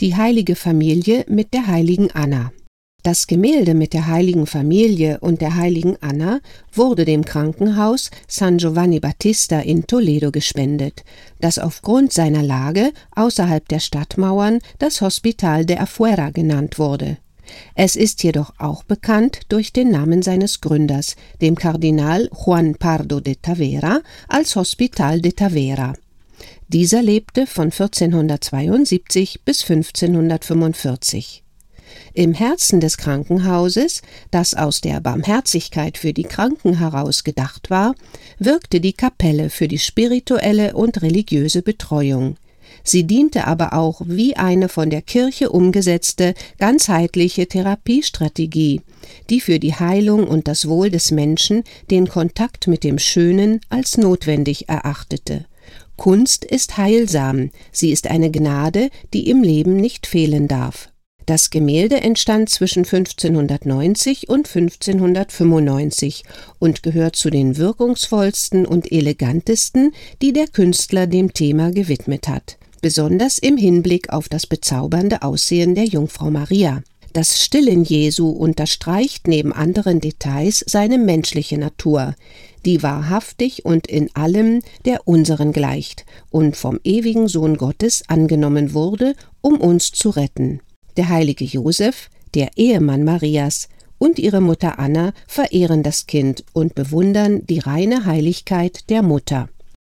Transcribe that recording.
Die heilige Familie mit der heiligen Anna. Das Gemälde mit der heiligen Familie und der heiligen Anna wurde dem Krankenhaus San Giovanni Battista in Toledo gespendet, das aufgrund seiner Lage außerhalb der Stadtmauern das Hospital de Afuera genannt wurde. Es ist jedoch auch bekannt durch den Namen seines Gründers, dem Kardinal Juan Pardo de Tavera, als Hospital de Tavera. Dieser lebte von 1472 bis 1545. Im Herzen des Krankenhauses, das aus der Barmherzigkeit für die Kranken heraus gedacht war, wirkte die Kapelle für die spirituelle und religiöse Betreuung. Sie diente aber auch wie eine von der Kirche umgesetzte, ganzheitliche Therapiestrategie, die für die Heilung und das Wohl des Menschen den Kontakt mit dem Schönen als notwendig erachtete. Kunst ist heilsam, sie ist eine Gnade, die im Leben nicht fehlen darf. Das Gemälde entstand zwischen 1590 und 1595 und gehört zu den wirkungsvollsten und elegantesten, die der Künstler dem Thema gewidmet hat, besonders im Hinblick auf das bezaubernde Aussehen der Jungfrau Maria. Das Stillen Jesu unterstreicht neben anderen Details seine menschliche Natur, die wahrhaftig und in allem der unseren gleicht und vom ewigen Sohn Gottes angenommen wurde, um uns zu retten. Der heilige Josef, der Ehemann Marias, und ihre Mutter Anna verehren das Kind und bewundern die reine Heiligkeit der Mutter.